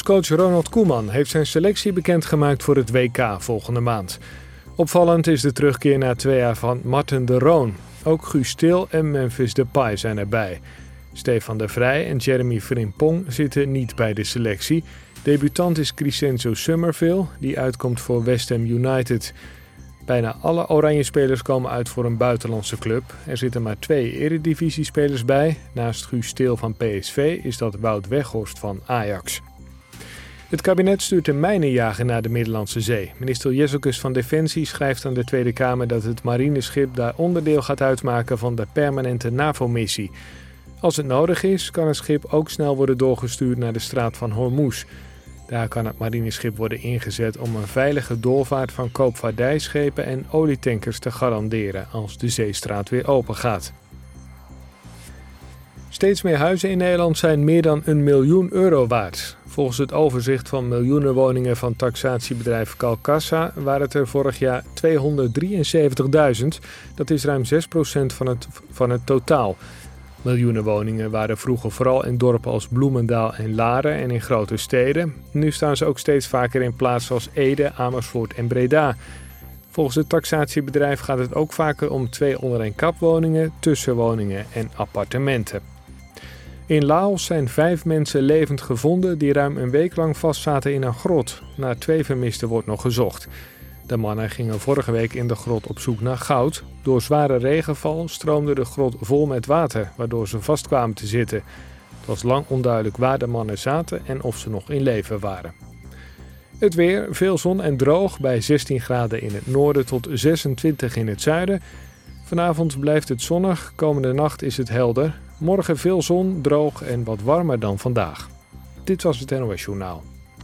Bondscoach Ronald Koeman heeft zijn selectie bekendgemaakt voor het WK volgende maand. Opvallend is de terugkeer na 2 jaar van Marten de Roon. Ook Guus Til en Memphis Depay zijn erbij. Stefan de Vrij en Jeremy Frimpong zitten niet bij de selectie. Debutant is Crescenzo Summerville, die uitkomt voor West Ham United. Bijna alle Oranje-spelers komen uit voor een buitenlandse club. Er zitten maar 2 Eredivisie-spelers bij. Naast Guus Til van PSV is dat Wout Weghorst van Ajax. Het kabinet stuurt een mijnenjager naar de Middellandse Zee. Minister Jezelkus van Defensie schrijft aan de Tweede Kamer dat het marineschip daar onderdeel gaat uitmaken van de permanente NAVO-missie. Als het nodig is, kan het schip ook snel worden doorgestuurd naar de straat van Hormuz. Daar kan het marineschip worden ingezet om een veilige doorvaart van koopvaardijschepen en olietankers te garanderen als de zeestraat weer open gaat. Steeds meer huizen in Nederland zijn meer dan €1 miljoen waard. Volgens het overzicht van miljoenen woningen van taxatiebedrijf Calcassa waren het er vorig jaar 273.000. Dat is ruim 6% van het totaal. Miljoenen woningen waren vroeger vooral in dorpen als Bloemendaal en Laren en in grote steden. Nu staan ze ook steeds vaker in plaatsen als Ede, Amersfoort en Breda. Volgens het taxatiebedrijf gaat het ook vaker om 2 onder-één-kap-woningen, tussenwoningen en appartementen. In Laos zijn 5 mensen levend gevonden die ruim een week lang vastzaten in een grot. Naar 2 vermisten wordt nog gezocht. De mannen gingen vorige week in de grot op zoek naar goud. Door zware regenval stroomde de grot vol met water, waardoor ze vast kwamen te zitten. Het was lang onduidelijk waar de mannen zaten en of ze nog in leven waren. Het weer, veel zon en droog bij 16 graden in het noorden tot 26 in het zuiden. Vanavond blijft het zonnig, komende nacht is het helder. Morgen veel zon, droog en wat warmer dan vandaag. Dit was het NOS Journaal.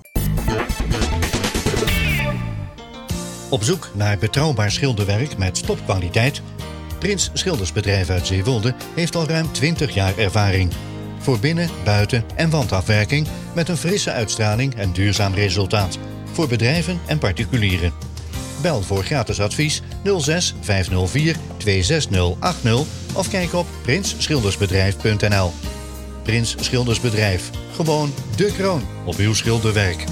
Op zoek naar betrouwbaar schilderwerk met topkwaliteit? Prins Schildersbedrijf uit Zeewolde heeft al ruim 20 jaar ervaring. Voor binnen-, buiten- en wandafwerking met een frisse uitstraling en duurzaam resultaat. Voor bedrijven en particulieren. Bel voor gratis advies 06 504 26080 of kijk op prinsschildersbedrijf.nl. Prins Schildersbedrijf. Gewoon de kroon op uw schilderwerk.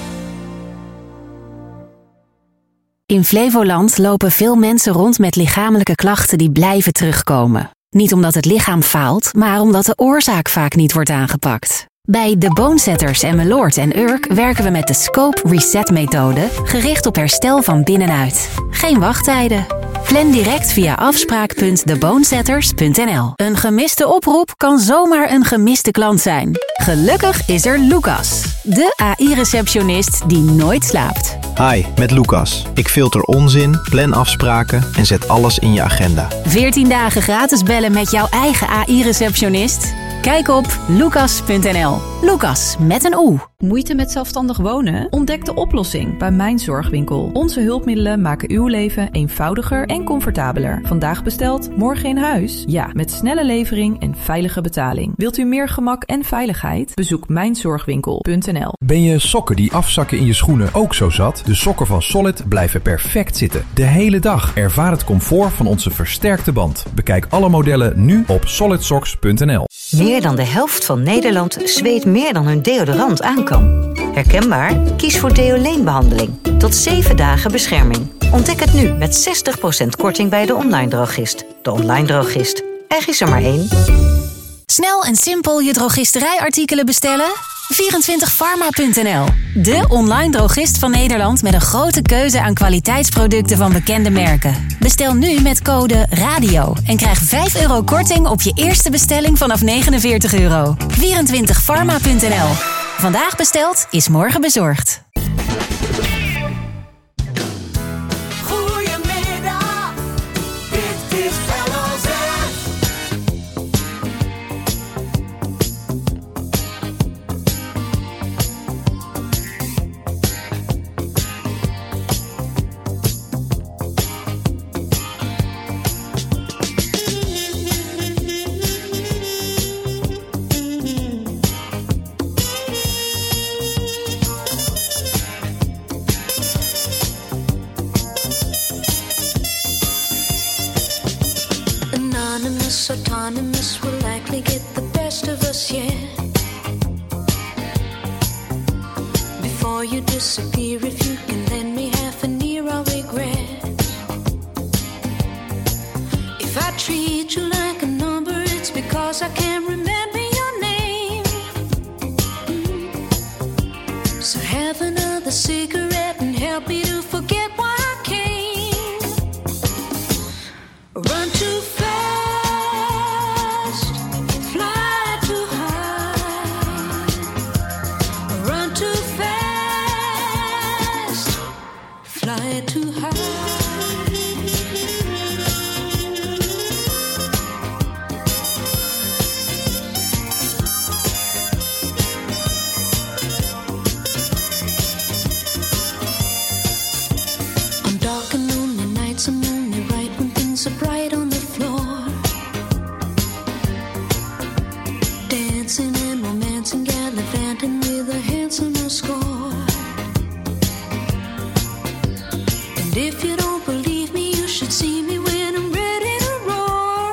In Flevoland lopen veel mensen rond met lichamelijke klachten die blijven terugkomen. Niet omdat het lichaam faalt, maar omdat de oorzaak vaak niet wordt aangepakt. Bij The Bonesetters en Meloord en Urk werken we met de Scope Reset-methode, gericht op herstel van binnenuit. Geen wachttijden. Plan direct via afspraak.thebonesetters.nl. Een gemiste oproep kan zomaar een gemiste klant zijn. Gelukkig is er Lucas, de AI-receptionist die nooit slaapt. Hi, met Lucas. Ik filter onzin, plan afspraken en zet alles in je agenda. 14 dagen gratis bellen met jouw eigen AI-receptionist? Kijk op lucas.nl. Lucas met een O. Moeite met zelfstandig wonen? Ontdek de oplossing bij Mijn Zorgwinkel. Onze hulpmiddelen maken uw leven eenvoudiger en comfortabeler. Vandaag besteld, morgen in huis? Ja, met snelle levering en veilige betaling. Wilt u meer gemak en veiligheid? Bezoek mijnzorgwinkel.nl. Ben je sokken die afzakken in je schoenen ook zo zat? De sokken van Solid blijven perfect zitten. De hele dag. Ervaar het comfort van onze versterkte band. Bekijk alle modellen nu op solidsocks.nl. Meer dan de helft van Nederland zweet meer dan hun deodorant aan kan. Herkenbaar? Kies voor Deoleen-behandeling. Tot 7 dagen bescherming. Ontdek het nu met 60% korting bij de online drogist. De online drogist. Er is er maar één. Snel en simpel je drogisterijartikelen bestellen? 24pharma.nl. De online drogist van Nederland met een grote keuze aan kwaliteitsproducten van bekende merken. Bestel nu met code RADIO en krijg €5 korting op je eerste bestelling vanaf €49. 24pharma.nl. Vandaag besteld is morgen bezorgd. Goedemiddag, dit is LOZ. Before you disappear, if you can lend me half an ear, I'll regret. If I treat you like a number, it's because I can't remember your name. So have another cigarette and help me to forget why I came. Run too fast, fly too high. Run too fast, fly too high. I'm only right when things are bright on the floor. Dancing and romancing, gallivanting with a handsomer score. And if you don't believe me, you should see me when I'm ready to roar.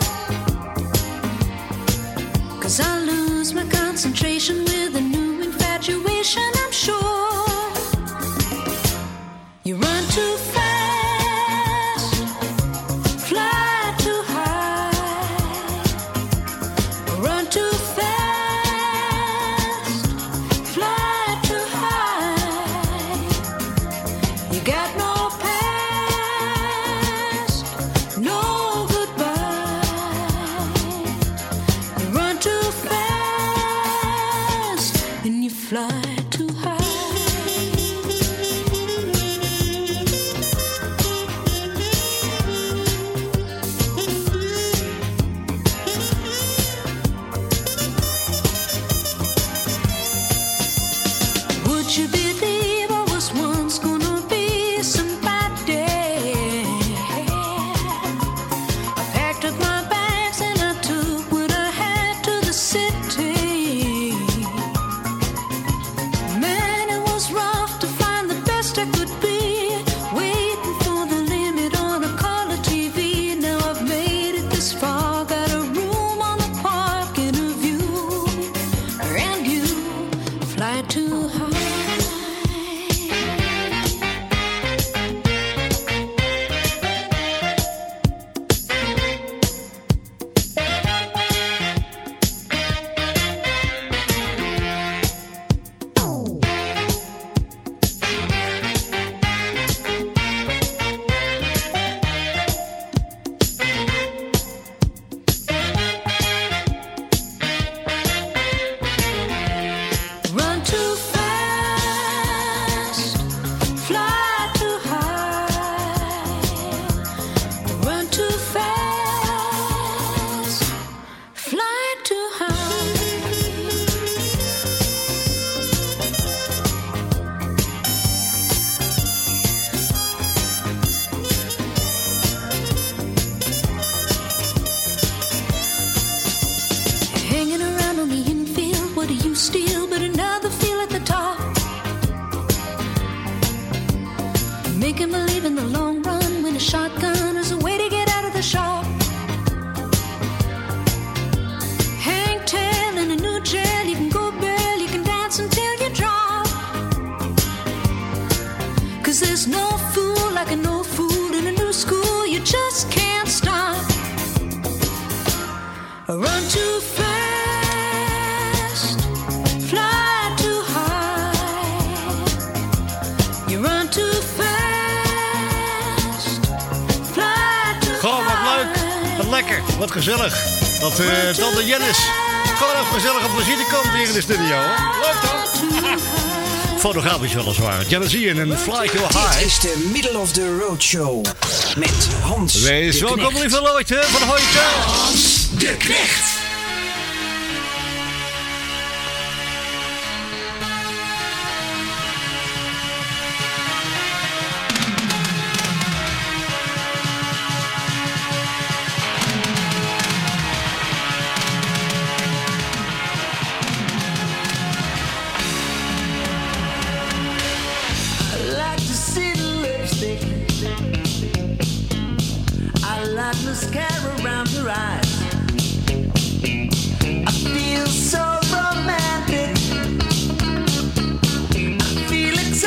'Cause I lose my concentration with a new infatuation, I'm sure. You run too fast, making believe in the long run when a shotgun is a way to get out of the shop. Hang tail in a new jail, you can go bail, you can dance until you drop. 'Cause there's no fool like an old fool in a new school, you just can't stop. Run too fast, fly too high. You run too fast, fly too high. Gewoon wat leuk, wat lekker, wat gezellig. Dat Tante Jennis gewoon ook gezellig op visite komt hier in de studio. Hoor. Leuk toch? Fotografisch weliswaar. Janice en Fly Too High. Dit is de Middle of the Road Show met Hans Wees de welkom, lieve Lloyd van Hoijke. Hans de Knecht. Mascara around her eyes. I feel so romantic. I feel excited.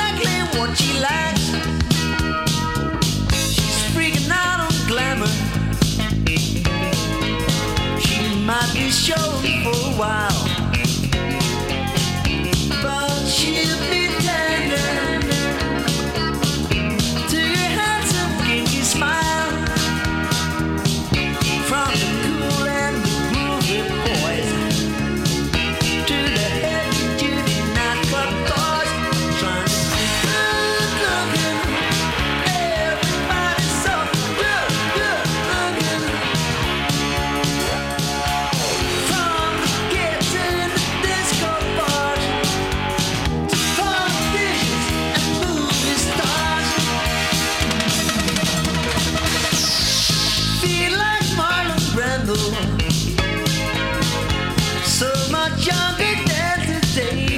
show for a while. But she'll be tender to your handsome kinky smile. From the cool and the groovy boys to the heavy-duty nightclub boys, trying to be good looking. Everybody's so good, good looking. From the kids in the disco bars to politicians and movie stars. Feel like Marlon Brando, so much younger than today.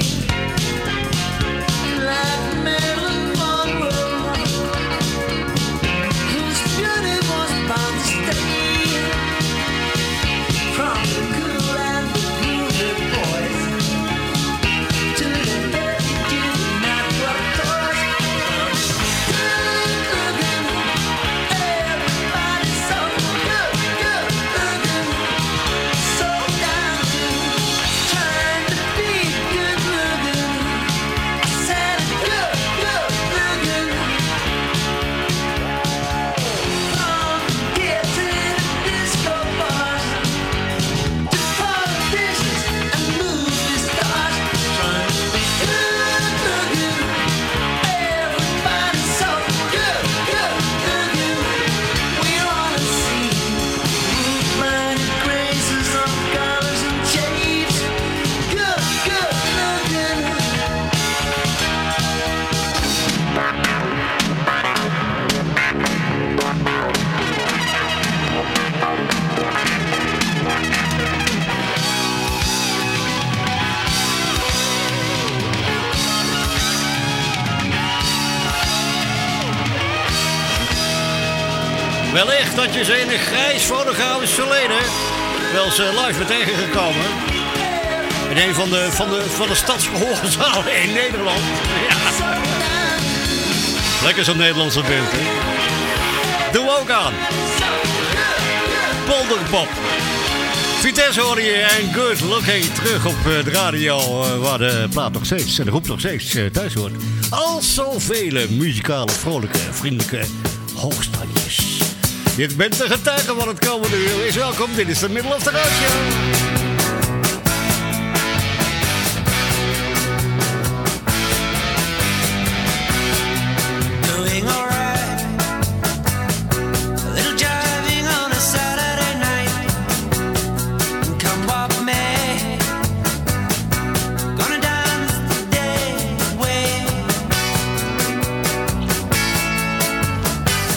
Like Marilyn Monroe, whose beauty was bound to stay. From the cool and the groovy boys to the heavy-duty nightclub toys. Good looking, everybody's so good, good looking. So down to trying to be good looking. I said good, good looking. From kids in the disco bars to politicians and movie stars, trying to be good looking. Everybody's so good, good looking. We wanna see blinded graces of colors and shades. Good, good looking. Wellicht dat je ze in een grijs fotografisch verleden wel eens live bent tegengekomen. In een van de stadsgehoorzalen in Nederland. Ja. Lekker zo'n Nederlandse band, hè? Doe ook aan. Polderpop. Vitesse hoorde je en Good Looking terug op de radio, waar de plaat nog steeds en de groep nog steeds thuis hoort. Als zoveel muzikale, vrolijke, vriendelijke hoogstandjes. Je bent de getuige van het komende uur. Wees welkom, dit is de Middle of the Road Show. Doing alright. A little jiving on a Saturday night. Come what may. Gonna dance the day away.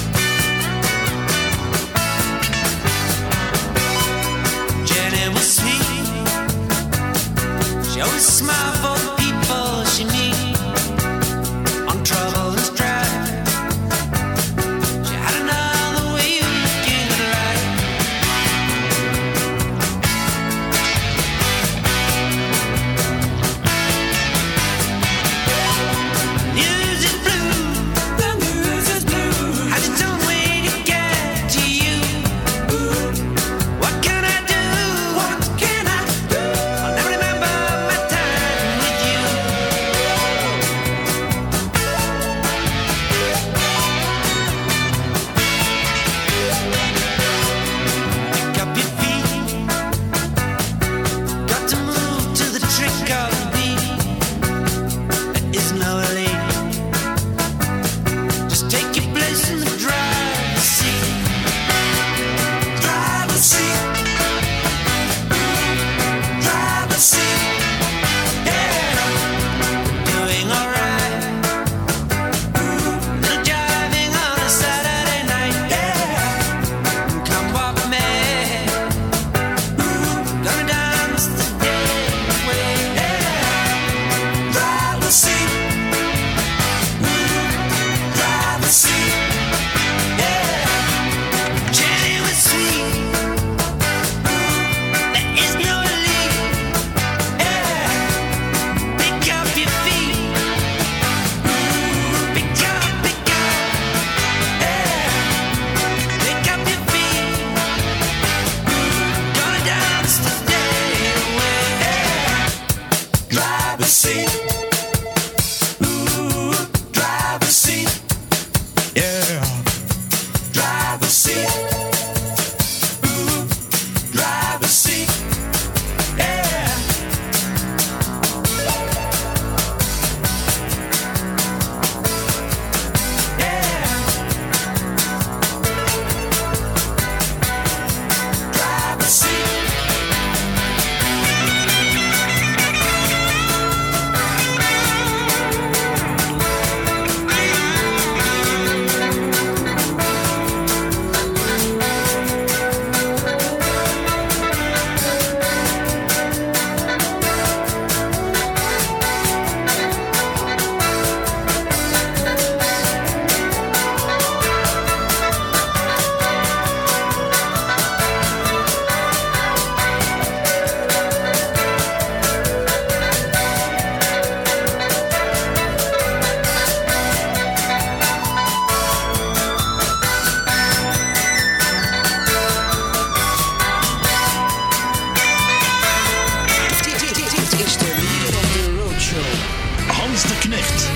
Jenny was sweet. weerbericht.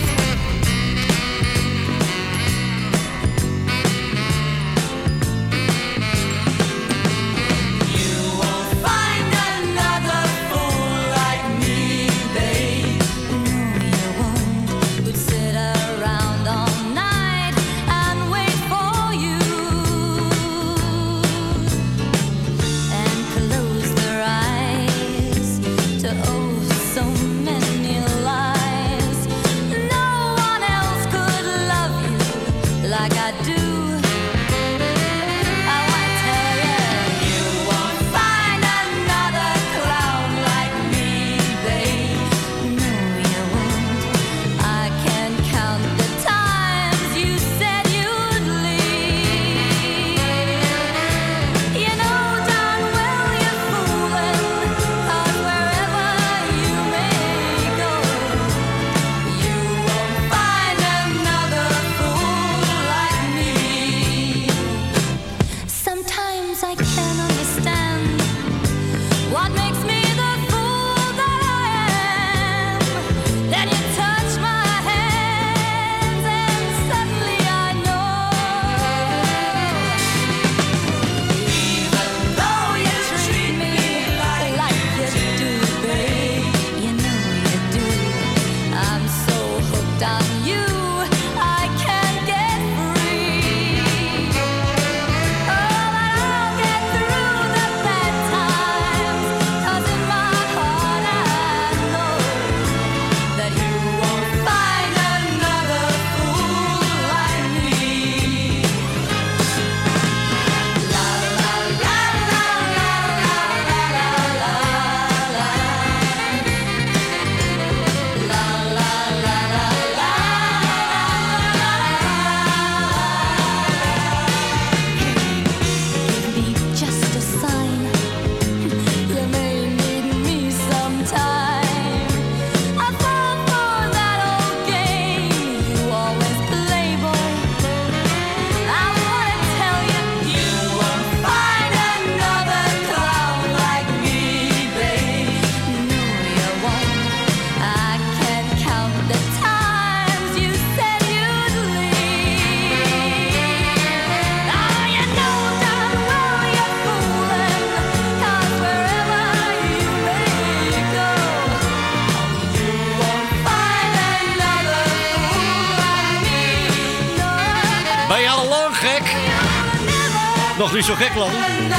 Nog niet zo gek lang.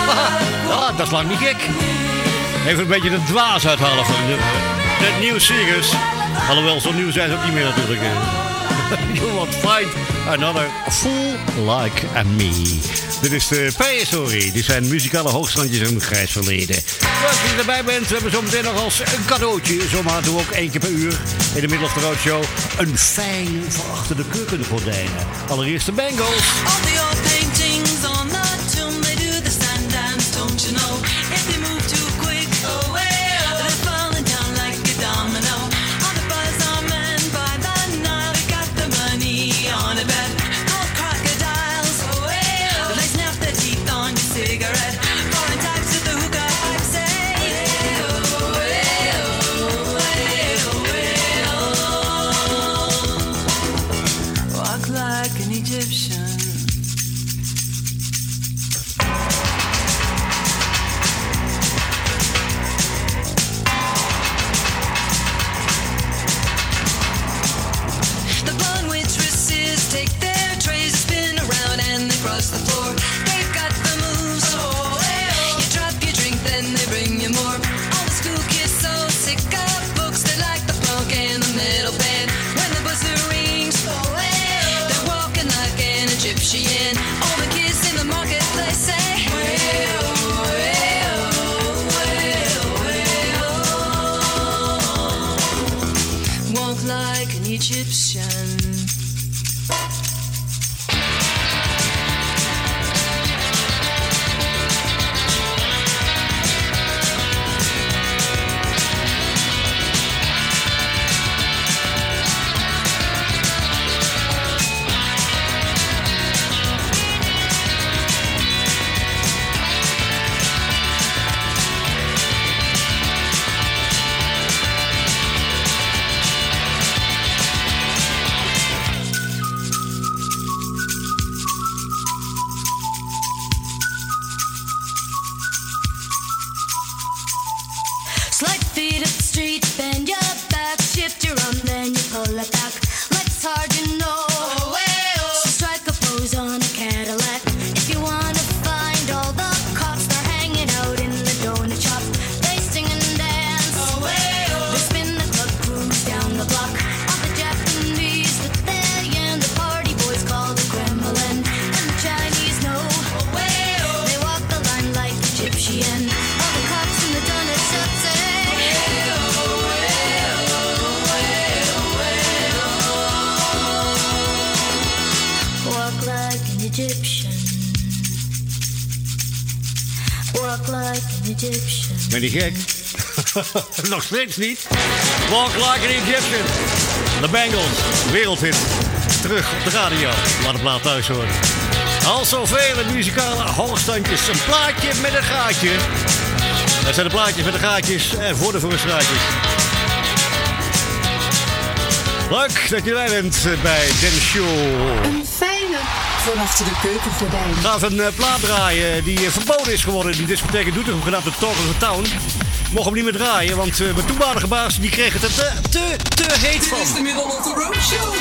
Ah, dat is lang niet gek. Even een beetje de dwaas uithalen van de New Singers. Alhoewel, zo nieuw zijn ze ook niet meer natuurlijk. You won't find another fool like me. Dit is de prehistorie. Dit zijn muzikale hoogstandjes in het grijs verleden. Als je erbij bent, we hebben zometeen nog als een cadeautje. Zomaar doen we ook 1 keer per uur in de Middle of the Road Show een fijn voor achter de keukengordijnen. Allereerst de Bengals. All the old paintings on the tomb, they do the sun dance, don't you know? If they move too quick, they're falling down like a domino. All the buzz on men by the Nile, they got the money on a bet. Old crocodiles, they snap their teeth on your cigarette. Foreign types with the hookah pipe say, walk like an Egyptian. The blonde waitresses take their trays, spin around and they cross the floor. They've got the moves. You drop your drink, then they bring you more. All the school kids so sick of books, they like the punk and the metal band. When the buzzer rings, they're walking like an Egyptian. All the kids in the marketplace say, walk like an Egyptian. it's hard to know. So strike a pose on a Cadillac if you wanna find all the cops. They're hanging out in the donut shops. They sing and dance. They spin the club cruise down the block. All the Japanese that they and the party boys call the Kremlin. And the Chinese know they walk the line like Egyptian. All the cops in the donut shops say. Walk like an Egyptian. Walk like an Egyptian. Ben je gek? Nog steeds niet. Walk like an Egyptian. The Bangles, wereldhit. Terug op de radio. Laat de plaat thuis horen. Al zoveel muzikale hoogstandjes. Een plaatje met een gaatje. Dat zijn de plaatjes met de gaatjes en voor de straatjes. Leuk dat je bij bent bij Den Show. Een fijne van achter de keukengordijn. Ik ga even een plaat draaien die verboden is geworden in die discotheek in Doetinchem, genaamd de Talk of the Town. Mogen hem niet meer draaien, want mijn toenmalige baas die kreeg het er te heet van. Dit is de Middelland Roadshow.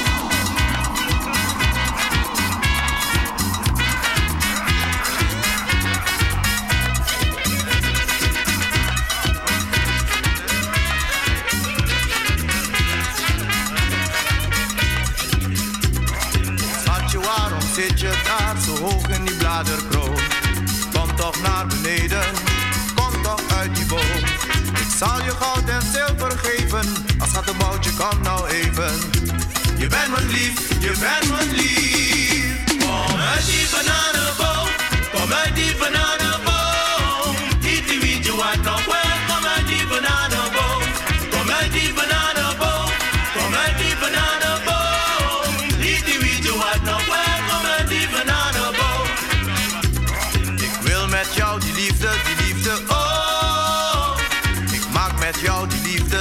Schatje, waarom zit je daar zo hoog in die bladerkroon? Kom toch naar beneden, kom toch uit die boom. Ik zal je goud en zilver geven, als schattenboutje, kom nou even. Je bent mijn lief, je bent mijn lief. Kom uit die bananenboom, kom uit die bananenboom. Iti wietje wat nog wel, kom uit die bananenboom. Kom uit die bananenboom, kom uit die bananenboom. Iti wietje wat nog wel, kom uit die bananenboom. Ik wil met jou die liefde, oh. Ik maak met jou die liefde,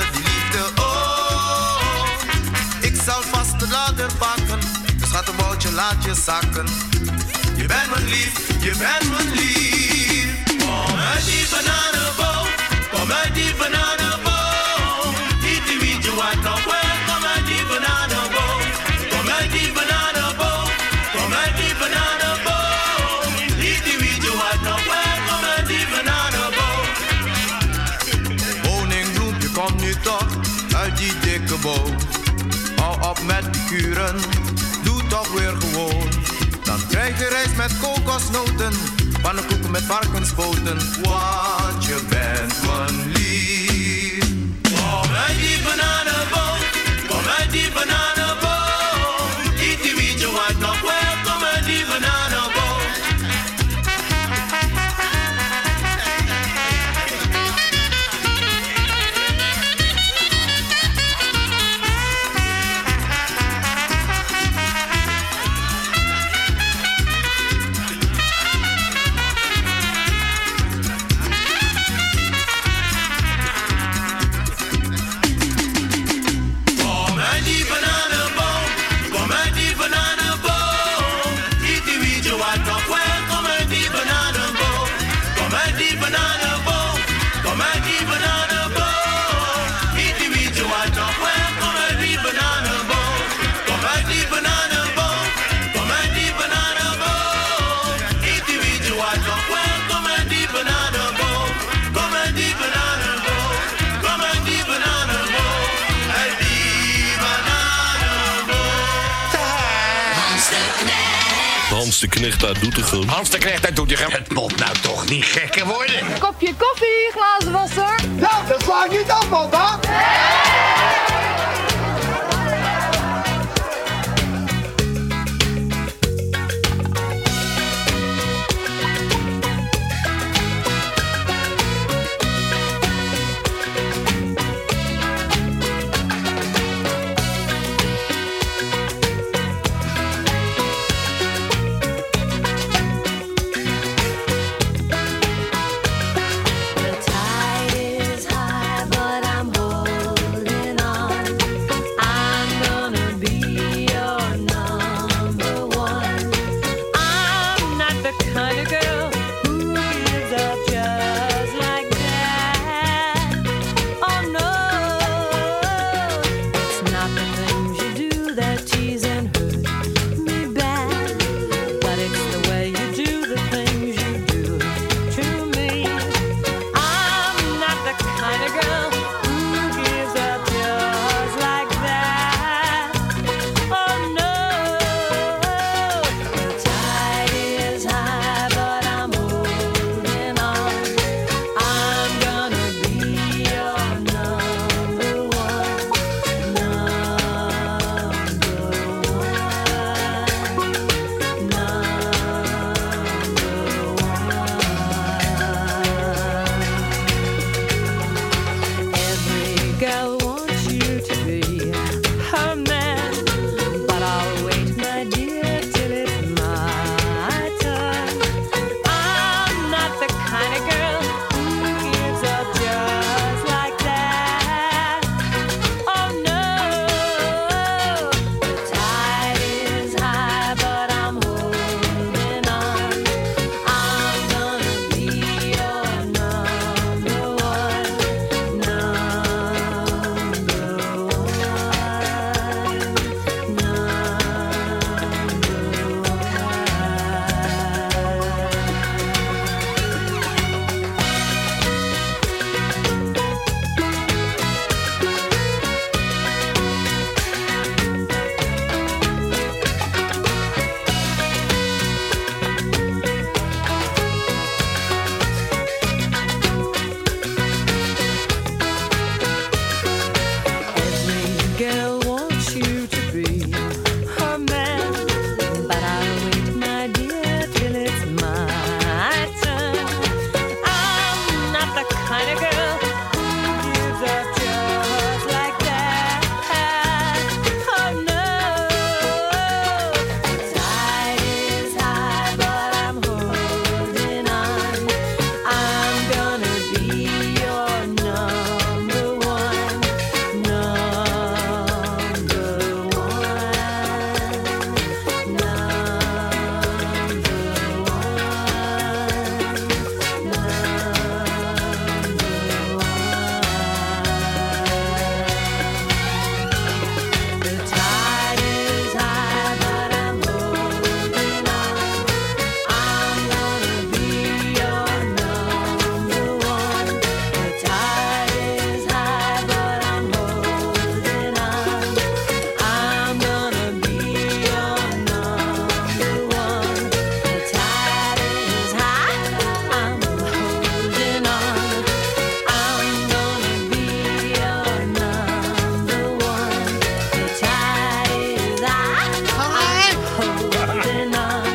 oh. Ik zal vast de ladder pakken, dus schattenboutje, laat je zakken. Je bent mijn lief, je bent mijn lief. Kom uit die bananenboom, kom uit die bananenboom. Iti wietje wat nog wel, kom uit die bananenboom. Kom uit die bananenboom, kom uit die bananenboom. Iti wietje wat nog wel, kom uit die bananenboom. Honingbloempje, kom nu toch uit die dikke boom. Hou op met die kuren, doe toch weer gewoon. Dan krijg je rijst met kokosnoten, pannenkoeken met varkenspoten. Want je bent mijn lief. Kom uit die bananenboom, kom uit die bananenboom. Iti wietje wat nog wel, kom uit die bananenboom. Kom uit die bananenboom, kom uit die bananenboom. Iti wietje wat nog wel, kom uit die bananenboom. Kom uit die bananenboom, kom uit die bananenboom. Iti wietje wat nog wel, kom uit die bananenboom. Kom uit die bananenboom, kom uit die bananenboom. Iti wietje wat nog wel, kom uit die bananenboom. Kom uit die bananenboom, kom uit die bananenboom. Uit die bananenboom. Hans de Knecht uit Doetinchem. Hans de Knecht uit Doetinchem. Het moet nou toch niet gekker worden. Kopje koffie, glazenwasser. Nou, dat sla ik niet af, man, hè? The tide is high, but I'm holding on.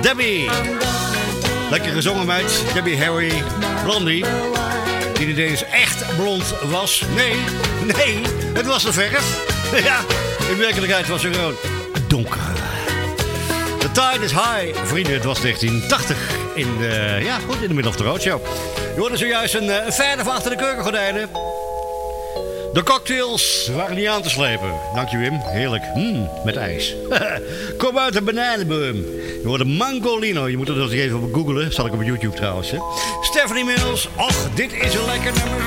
Debbie. Lekker gezongen meid. Debbie Harry Blondie. Die niet eens echt blond was. Nee, het was een verf. Ja, in werkelijkheid was ze gewoon donker. The tide is high. Vrienden, het was 1980 in de Middle of the Road Show. Je hoorde zojuist een fan van achter de keukengordijnen. De cocktails waren niet aan te slepen. Dank je, Wim. Heerlijk. Met ijs. Kom uit de bananenboom. Je hoorde Mangolino. Je moet er nog even op googlen. Zal ik op YouTube trouwens. Hè. Stephanie Mills. Och, dit is een lekker nummer.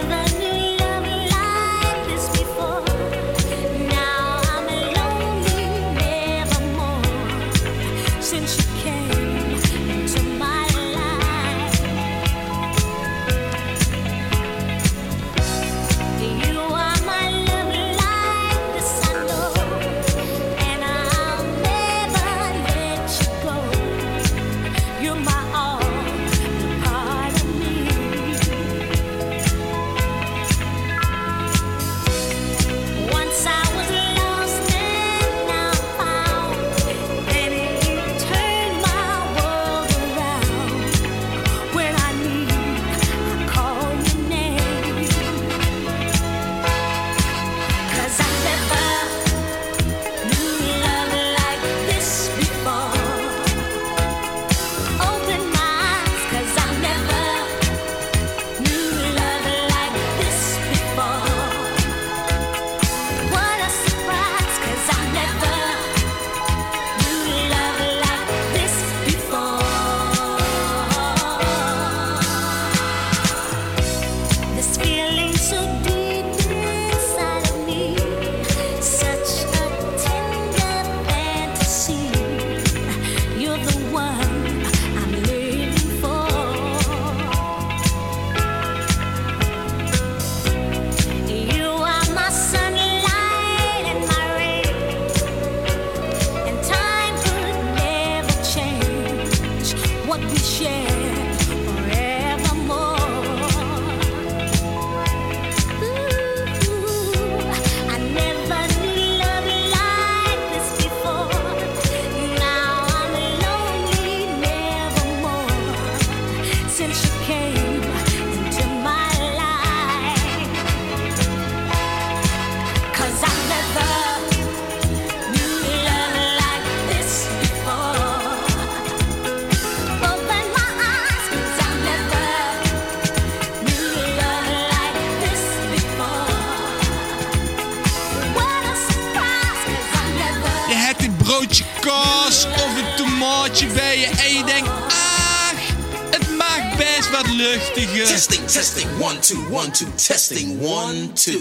Testing, 1, 2, 1, 2, testing, 1, 2.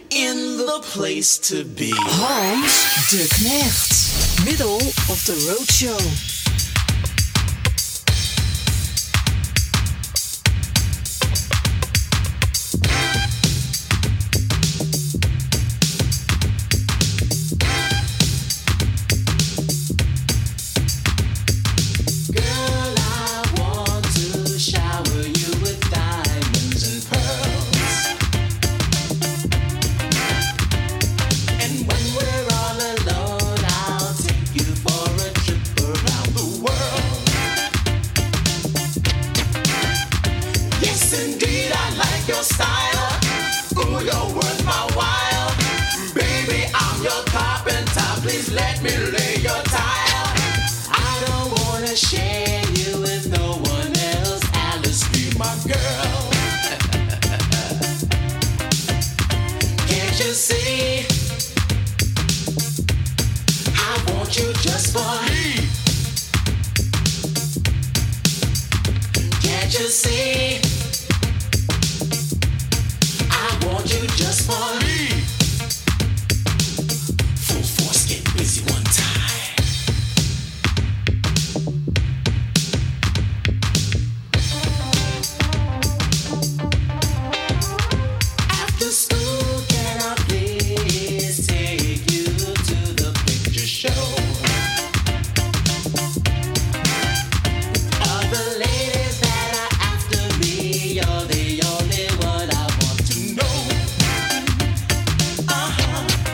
In the place to be. Hans de Knecht. Middle of the Road Show.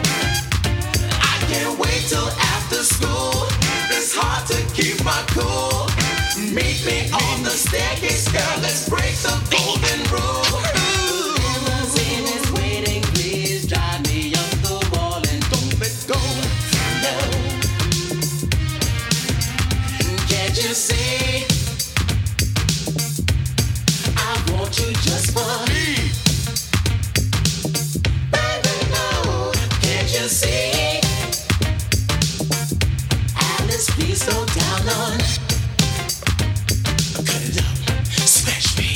Keep my cool. Meet me on the staircase, girl. Let's break the golden rule. Limousine is waiting. Please drive me up the wall and don't let go. No. Can't you see? I want you just for me. Baby, no. Can't you see? Alice, please slow down on. Cut it up, smash me.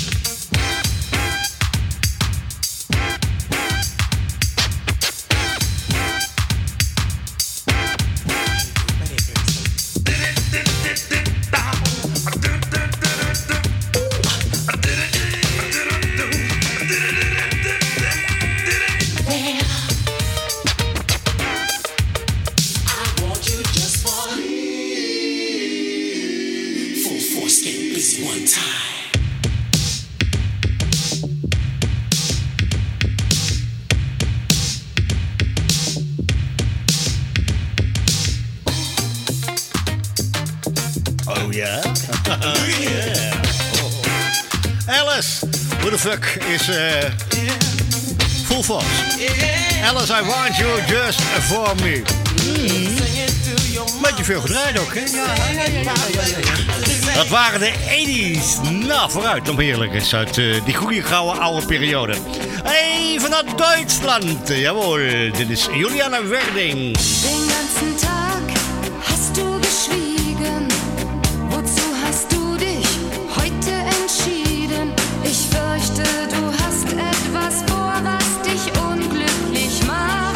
Alice, who the fuck is full force? Alice, I want you just for me. Beetje veel gedraaid ook, hè? Ja. Dat waren de 80's. Nou, vooruit, om heerlijk is uit die goede gouden oude periode. Even naar Duitsland. Jawohl, dit is Juliana Werding. Den ganzen Tag hast du geschwiegen. Wozu hast du dich heute entschieden? Ich fürchte, du hast etwas vor, was dich unglücklich macht.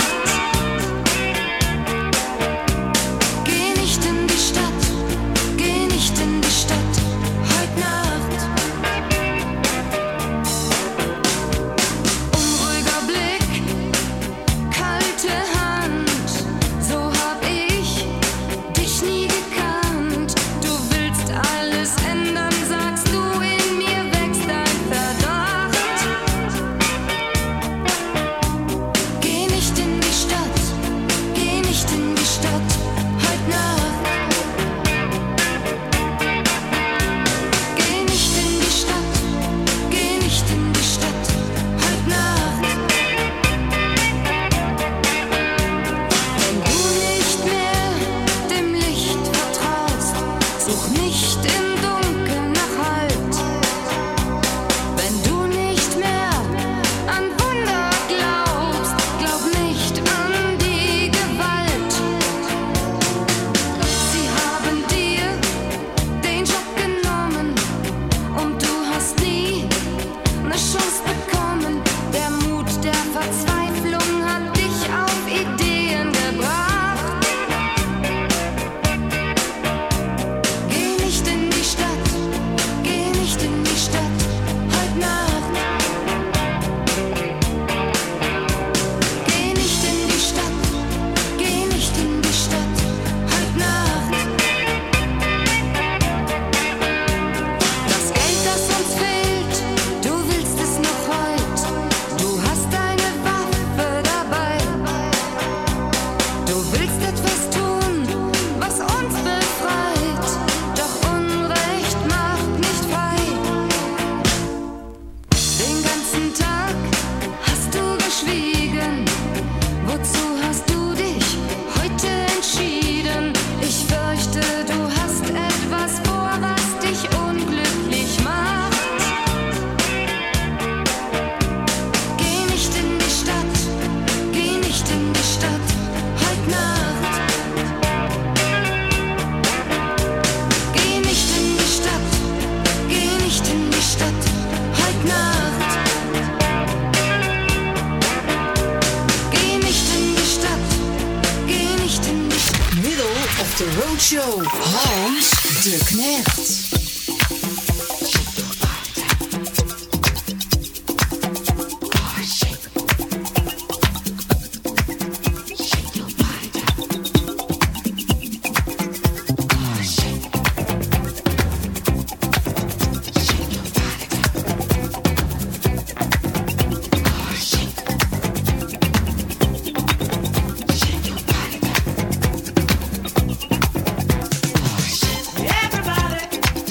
Geh nicht in die Stadt, geh nicht in die Stadt, heute Nacht. Unruhiger Blick, kalte Hand, so hab ich dich nie gekannt. Du willst alles ändern, sagst du, in mir wächst ein Verdacht. Geh nicht in die Stadt, geh nicht in die Stadt, heute Nacht. Geh nicht in die Stadt, geh nicht in die Stadt, heute Nacht. Wenn du nicht mehr dem Licht vertraust, such nicht im Dunkeln nach Halt. Wenn du nicht mehr an Wunder glaubst, glaub nicht an die Gewalt. Sie haben dir den Job genommen und du hast nie eine Chance bekommen. Der Mut der Verzweiflung hat dich auf Ideen gebracht. Geh nicht in die Stadt, geh nicht in die Stadt, heute Nacht. Geh nicht in die Stadt, geh nicht in die Stadt, heute Nacht. Das Geld, das uns fehlt, du willst es noch heut. Du hast eine Waffe dabei. Du willst etwas tun, was uns befreit. Doch Unrecht macht nicht frei. Den ganzen Tag hast du geschwiegen. Wozu hast du dich heute entschieden? Ich fürchte, du hast etwas vor, was dich unglücklich macht. Geh nicht in die Stadt, geh nicht in die Stadt, heute Nacht. Geh nicht in die Stadt, geh nicht in die Stadt, heute Nacht. Geh nicht in die Stadt, geh nicht in die Stadt. Middle of the Roadshow. Hans de Knecht. Everybody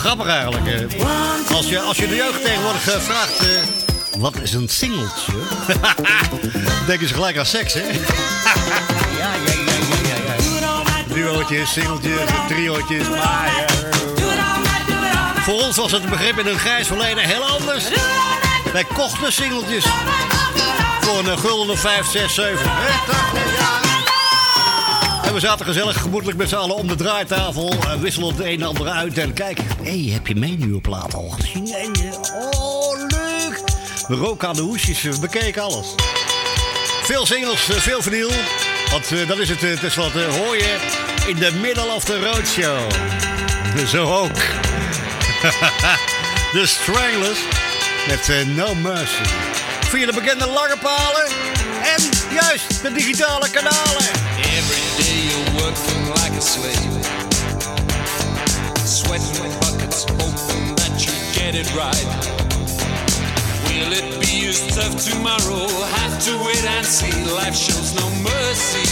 grappig eigenlijk. Als je de jeugd tegenwoordig vraagt... wat is een singeltje? Dan denken ze gelijk aan seks, hè? Ja. Duootjes, singeltjes, triootjes. Maar, voor ons was het begrip in een grijs verleden heel anders. Wij kochten singeltjes. Voor een gulden of 5, 6, 7. En we zaten gezellig gemoedelijk met z'n allen om de draaitafel. Wisselend de een en andere uit. En kijk, heb je mijn nieuwe plaat al gezien? Oh, leuk! We roken aan de hoesjes, we bekeken alles. Veel singles, veel vinyl. Want dat is het tenslotte, hoor je in the middle of the roadshow. Zo ook. The Stranglers met No Mercy. Via de bekende lange palen en juist de digitale kanalen. Every day you're working like a slave, sweating buckets, hoping that you get it right. Will it be as tough tomorrow? Have to wait and see. Life shows no mercy.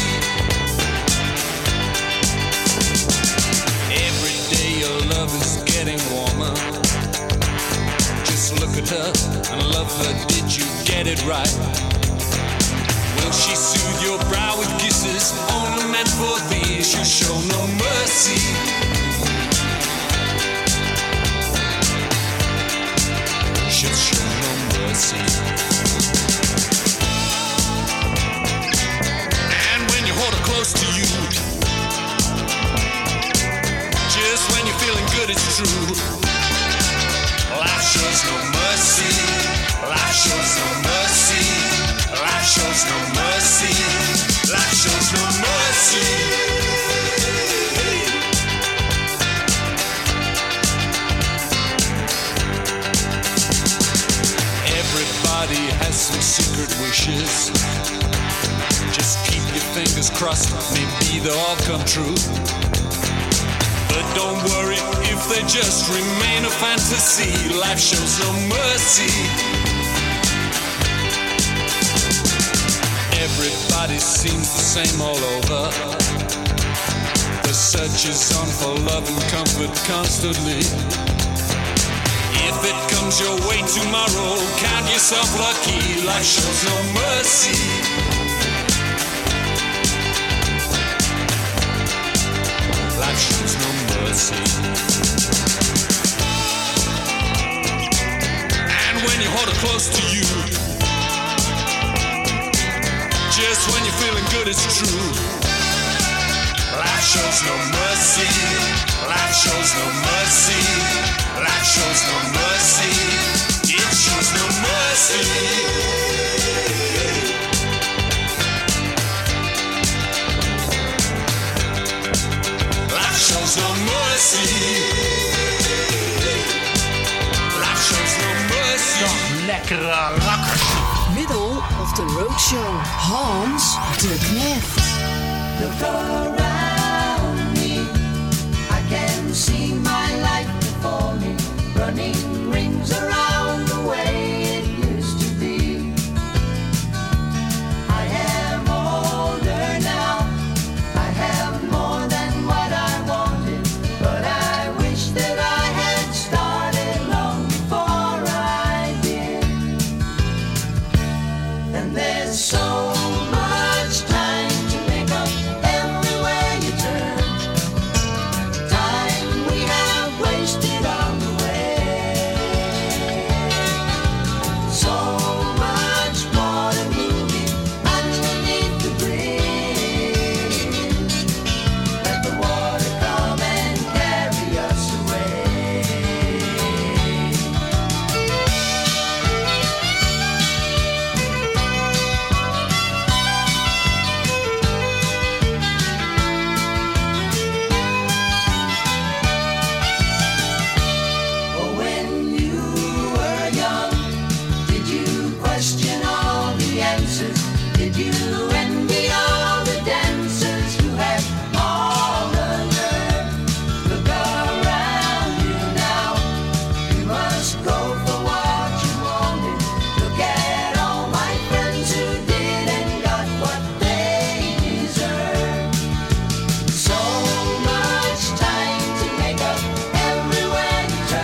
Every day your love is getting warmer. Just look at her and love her. Did you get it right? Will she soothe your brow with kisses only meant for thee? She'll show no mercy. She'll show no mercy. And when you hold her close to you, just when you're feeling good, it's true. Life shows no mercy. Life shows no mercy. Life shows no mercy. Life shows no mercy. Everybody has some secret wishes. Just keep your fingers crossed, maybe they'll all come true. But don't worry if they just remain a fantasy. Life shows no mercy. Everybody seems the same all over. The search is on for love and comfort constantly. If it comes your way tomorrow, count yourself lucky. Life shows no mercy. Life shows no mercy. And when you hold her close to you, just when you're feeling good, it's true. Life shows no mercy. Life shows no mercy. Life shows no mercy. It shows no mercy. Life shows no mercy. Life shows no mercy. Lekkere rakkers. Middle of the Roadshow. Hans de Knecht. Look around me, I can see my life before me, running rings around the way it used to be. I am older now, I have more than what I wanted, but I wish that I had started long before I did. And there's so much time to make up everywhere you turn. Time we have wasted on the way. So much water moving underneath the bridge. Let the water come and carry us away. Oh, when you were young, did you question all the answers? Did you envy all the dancers who had all the nerve? Look around you now, you must go for what you wanted. Look at all my friends who did and got what they deserve. So much time to make up everywhere you turn.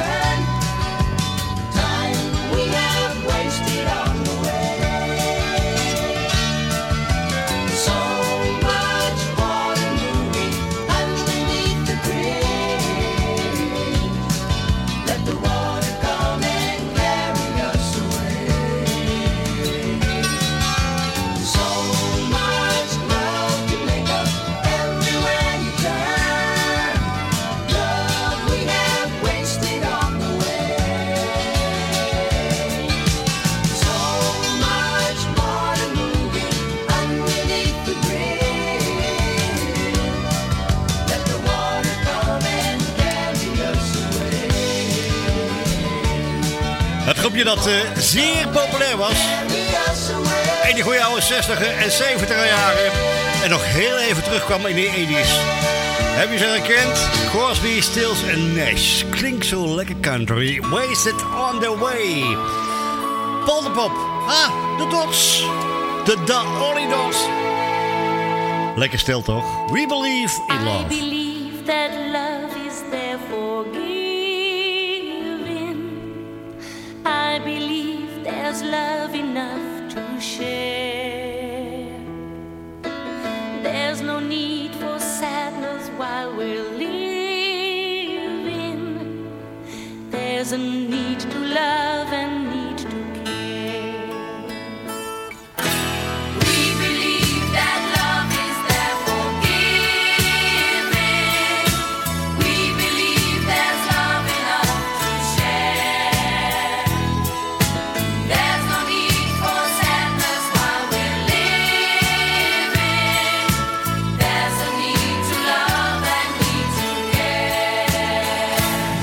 filmpje dat zeer populair was. In die goede oude 60er en 70er jaren. En nog heel even terugkwam in de 80's. Heb je ze herkend? Crosby, Stills en Nash. Klinkt zo lekker country. Wasted on the way. Paul de Pop. Ah, de Dots. De Only Dots. Lekker stil toch? We believe in love. I believe that love is there for giving. I believe there's love enough to share. There's no need for sadness while we're living. There's a need to love and need to care. We believe that love is there for giving. We believe there's love enough to share. There's no need for sadness while we're living. There's a need to love and need to care.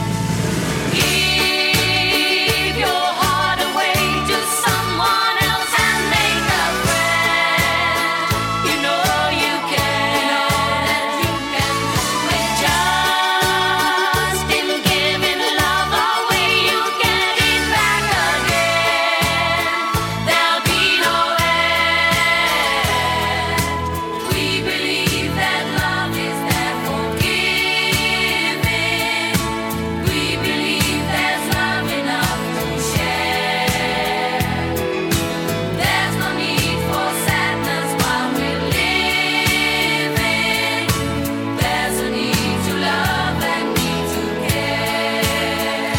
Give your heart away to someone else and make a friend. You know you can. You can do it just in giving love away. You get it back again. There'll be no end. We believe that love is there for giving. We believe there's love enough to share. There's no need for sadness while we're living. There's a need to love and need to care.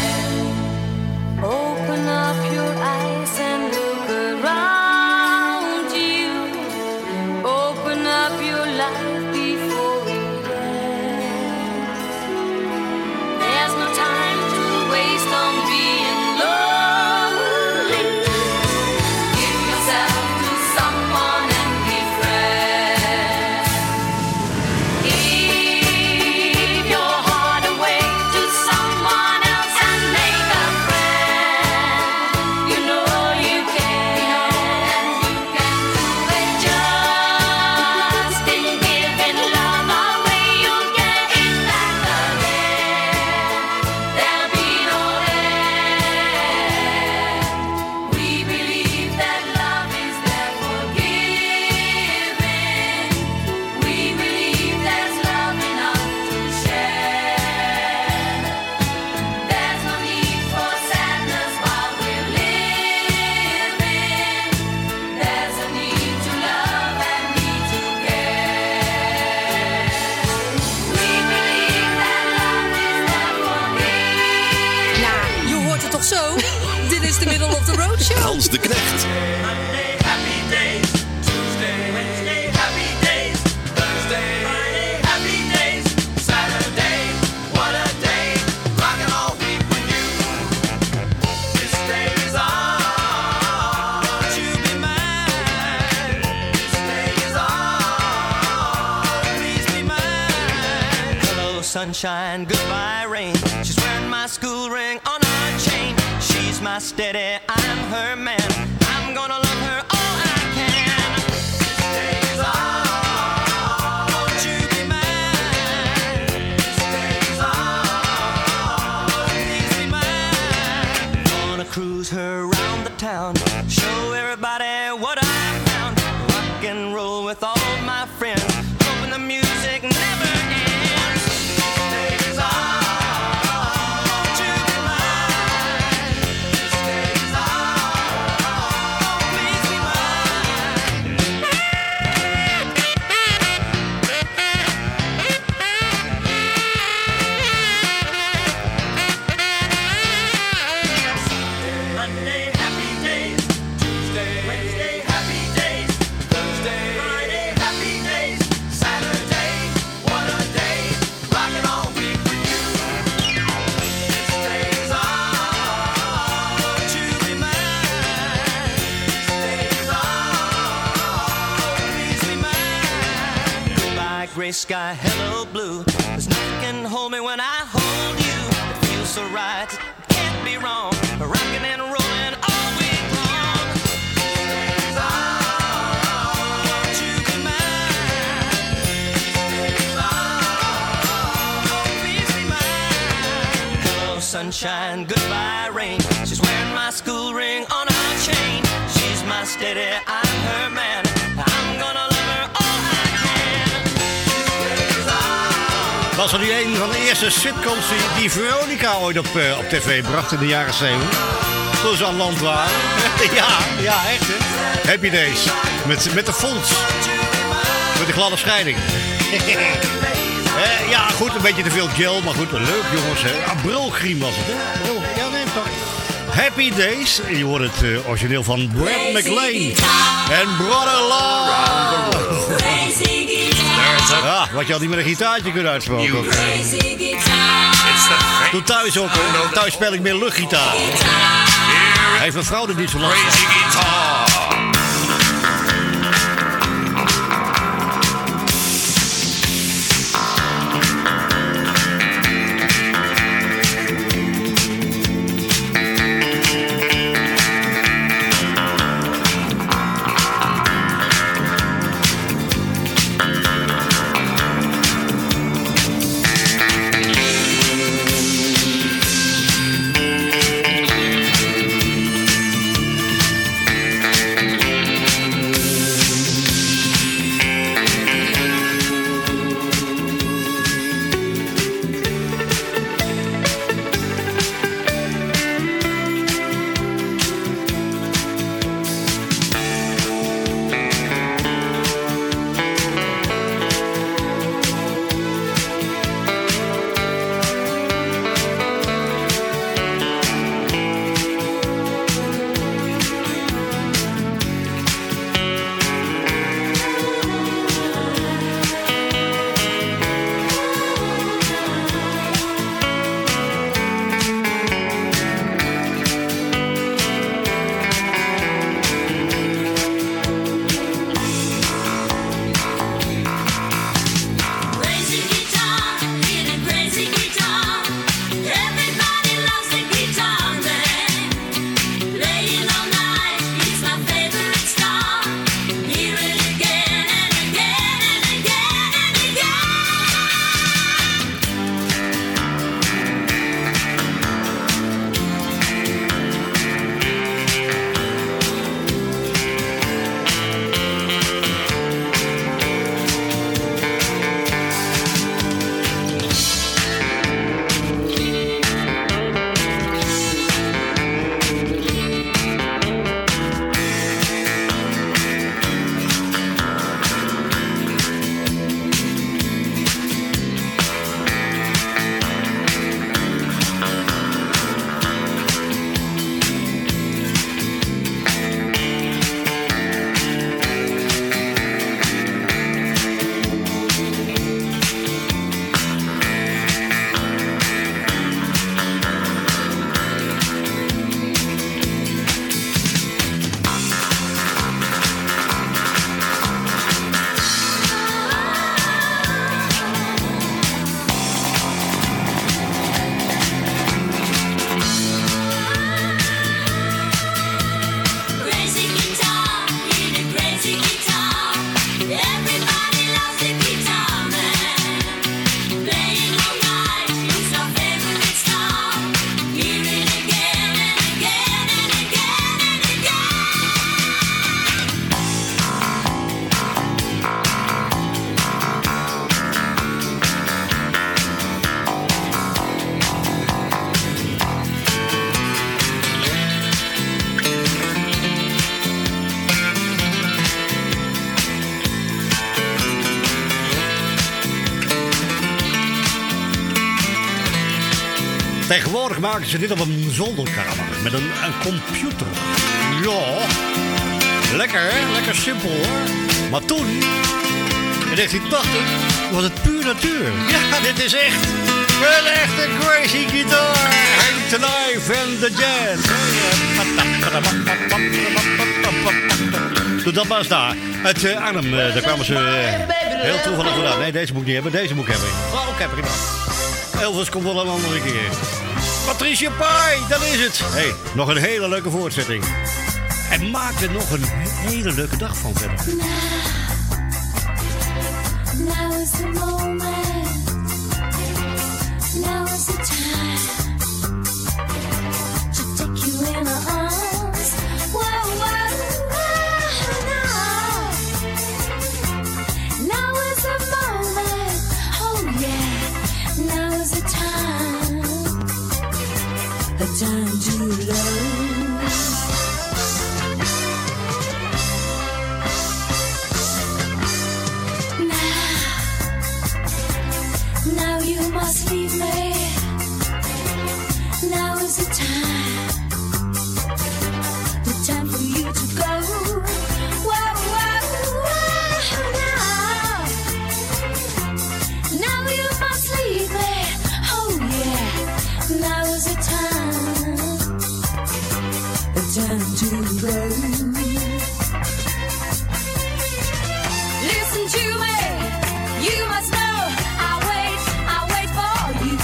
Open up your eyes and look around you. Open up your life before it ends. There's no time to waste on being lonely. Give yourself to someone and be friends. Give your heart away to someone else and make a friend. You know you can. You can do it just in giving love away. You'll get it back again. There'll be no end. We believe that love is there for giving. We believe there's love enough to share. There's no need for sadness while we're living. There's a need to love and need to care. We believe that love is there for giving. Nou, je hoort het toch zo? Dit is de Middle of the Road Show. Hans de Knecht. Monday, happy days. Tuesday, Wednesday, happy days. Thursday, Friday, happy days. Saturday, what a day. Rocking all week with you. This day is ours. Won't you be mine? This day is ours. Please be mine. Hello, sunshine, goodbye, rain. She's wearing my school ring on her chain. She's my steady, I'm her man. I'm gonna love her all I can. This day is ours. Won't you be mine? This day is ours. Please be mine. Gonna cruise her around the town. Show everybody what I found. Rock and roll with all my friends. Hoping the music never ends. This day is ours. Won't you be mine? This day is ours. Please be mine. Monday, happy days. Tuesday, Wednesday, happy days. Thursday, Friday, happy days. Saturday, what a day. Rocking all week with you. This day is ours. Won't you be mine? This day is ours. Please be mine. Goodbye, gray sky, hello, blue. There's nothing can hold me when I hold you. It feels so right, it can't be wrong. Rocking and rolling sunshine, goodbye rain. She's wearing my school ring on her chain. She's my steady, I'm her man. I'm gonna love her all I can. Was er die een van de eerste sitcoms die Veronica ooit op tv bracht in de jaren 70? Toen ze aan land waren. ja, echt hè. Happy Days. Met de fonds. Met de gladde scheiding. Ja, goed, een beetje te veel gel, maar goed, leuk jongens. Brulgriem was het, hè? Ja, nee, toch. Happy Days. Je hoort het origineel van Brad McLean. En Brother Love. Ja, wat je al niet met een gitaartje kunt uitspreken. Doe thuis ook, hoor. Thuis speel ik meer luchtgitaar. Heeft mijn vrouw er niet zo lang van. Tegenwoordig maken ze dit op een zolderkamer met een computer. Ja, lekker hè? Lekker simpel hoor. Maar toen, in 1980, was het puur natuur. Ja, dit is echt een echte crazy guitar. Hank the Knife and the Jazz. Doe dat maar eens daar. Uit Arnhem, daar kwamen ze heel toevallig vandaan. Nee, deze moet ik niet hebben, deze moet ik hebben. Oh, oké, prima. Elvis komt wel een andere keer. Patricia Pai, dat is het. Hey, nog een hele leuke voortzetting. En maak er nog een hele leuke dag van verder. Now is the moment. Now is the time. time to love. Now you must leave me. Now is the time for you to go. Whoa, whoa, whoa, now you must leave me. Oh yeah, now is the time to go. Listen to me, you must know I wait for you.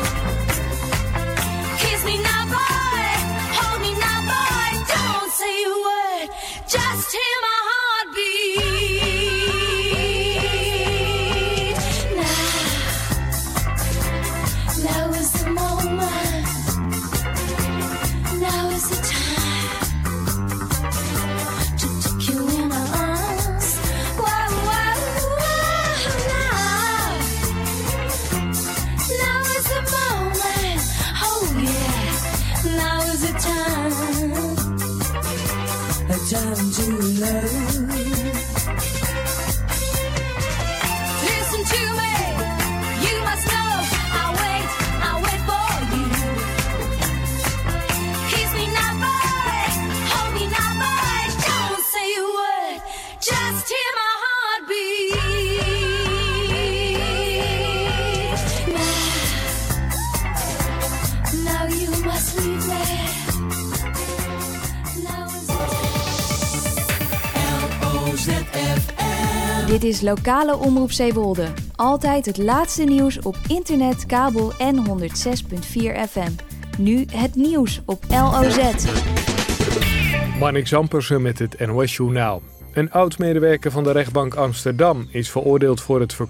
Kiss me now, boy, hold me now, boy, don't say a word, just hear my heartbeat. Now is the moment, now is the time to take you in my arms. Whoa, whoa, whoa, now is the moment, oh yeah, now is the time to love. Listen to me, you must know I wait for you. Kiss me now, boy, hold me now, boy, don't say a word, just hear my heartbeat. Now you must leave me. Dit is Lokale Omroep Zeewolde. Altijd het laatste nieuws op internet, kabel en 106.4 FM. Nu het nieuws op LOZ. Marnix Ampersen met het NOS Journaal. Een oud-medewerker van de rechtbank Amsterdam is veroordeeld voor het